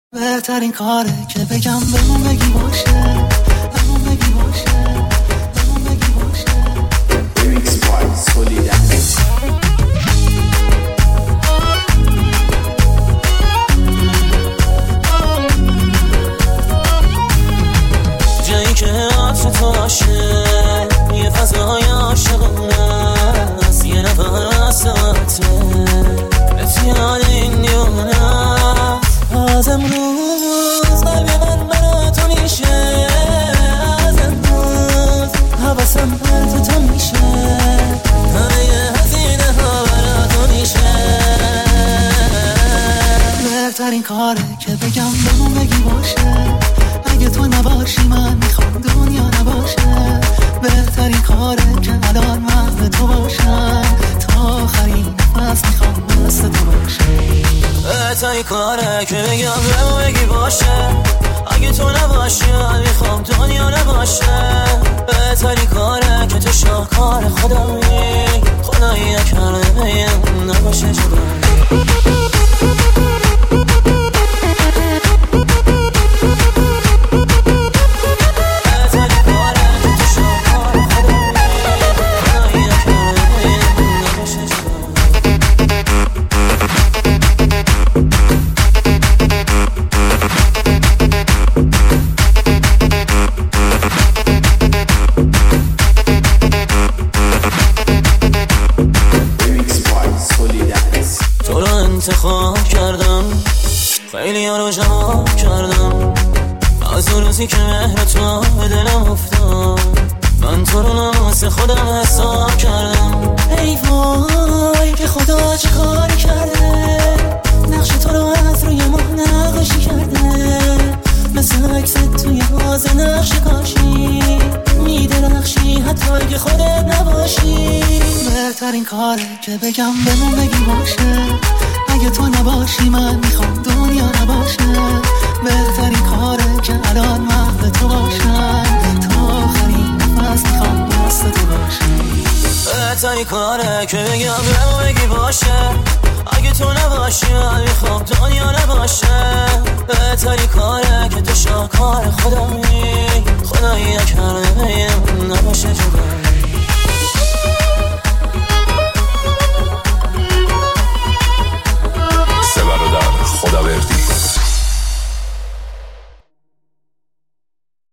بهترین کاره که بگم بهمون بگی باشه، بهمون بگی باشه، بهمون بگی باشه. Remix by Solidaris. جایی که عطر تو باشه، یه فضای عاشقونه است، یه نفس عطره بهت یاد این دیوونه است. از امروز قلب من برا تو میشه، از امروز حواسم پر تو میشه، همه هزینه ها برا تو میشه. بهترین کاره که بگم بهمون بگی باشه، اگه تو نباشی من میخوام دنیا نباشه. بهترین کاره که الان من تو باشم، تا آخرین نفس میخوام دست تو باشه. بهترین کاره که بگم بهمون بگی باشه، اگه تو نباشی من میخوام دنیا نباشه. بهترین کاره که تو شاهکار خدایی، خدایی نکرده بگم نباشه جدا. انتخاب کردم، خیلی ها رو جمع کردم، از اون روزی که مهر تو به دلم افتاد، من تو رو ناموس خودم حساب کردم. ای وای که خدا چه کاری کرده، نقش تو رو از روی ماه نقاشی کرده، مثل عکست توی واز نقش کاشی میدرخشی حتی اگه خودت نباشی. بهترین کاره که بگم بهمون بگی باشه، اگه تو نباشی من میخوام دنیا نباشه. بهترین کاره که الان من تو باشم، تا آخرین نفس میخوام دست تو باشی. بهترین کاره که بگم بهمون بگی باشه، اگه تو نباشی من میخوام دنیا نباشه. بهترین کاره که تو شاهکار خدایی، خدایی نکرده بگم نباشه.